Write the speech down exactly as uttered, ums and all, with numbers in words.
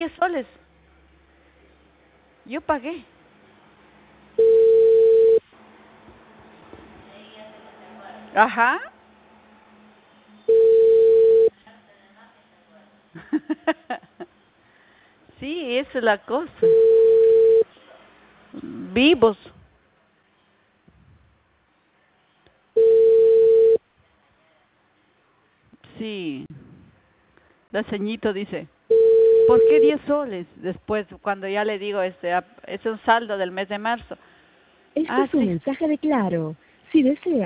diez soles. Yo pagué. Ajá. Sí, esa es la cosa. Vivos. Sí. La ceñito dice, ¿por qué diez soles? Después, cuando ya le digo, este, ah, es un saldo del mes de marzo. Este Ah, es un sí. mensaje de Claro. Si desea